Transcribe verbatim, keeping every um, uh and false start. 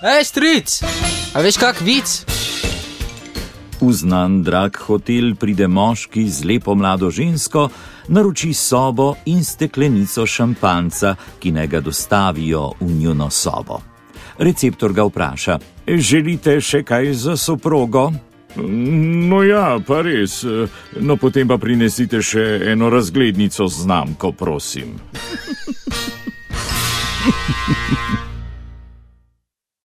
Ej, stric, a veš kak vic? V znan drag hotel pride moški z lepo mlado žensko, naroči sobo in steklenico šampanca, ki naj ga dostavijo v njuno sobo. Receptor ga vpraša: želite še kaj za soprogo? No ja, pa res. No potem pa prinesite še eno razglednico z znamko, prosim.